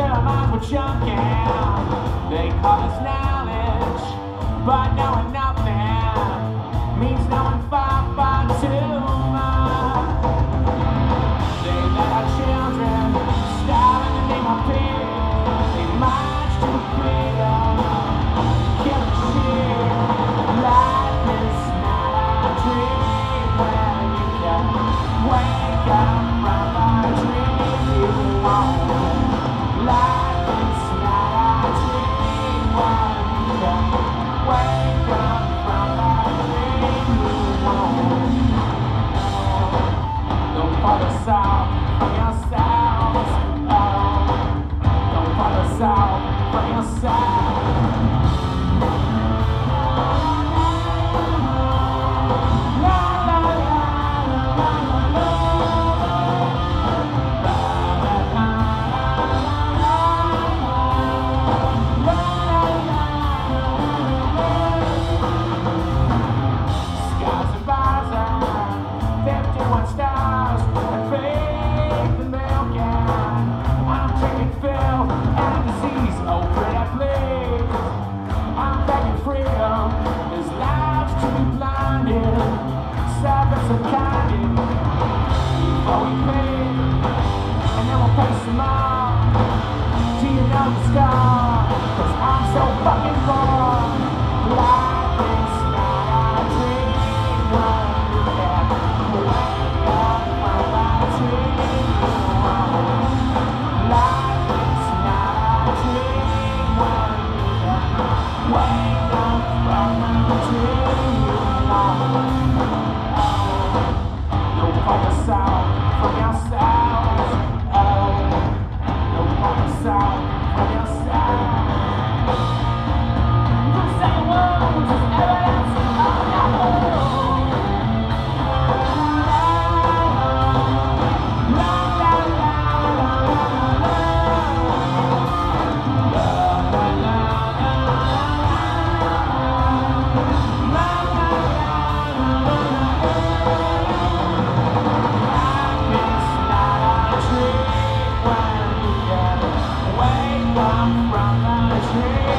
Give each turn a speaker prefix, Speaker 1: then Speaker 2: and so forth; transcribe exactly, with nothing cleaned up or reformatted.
Speaker 1: our minds were junking. They call us knowledge, but knowing nothing means knowing far, far too much. They let our children starve in the name of peace. They march to freedom, kill the shit. Life is not a dream when you can wake up from a dream you want. Life is not a dream when you can wake up from a dream you want. Don't fall aside from yourselves. Oh, don't fall aside from yourself. fifty-one stars and fake the milk and I'm drinking Phil and disease. Oh, pretty please, I'm begging freedom. There's lives to be blinded, servants of candy. Before we pay, and then we'll pay some more. Do you know the score? Cause I'm so fucking bored. Life is not a dream when you can wake up from a dream you want. Life is not a dream when you can wake up from a dream you want. Oh, don't fall aside from yourselves. Oh, don't fall aside from yourselves. Don't say a word, just evidence of your Wake up from the dream.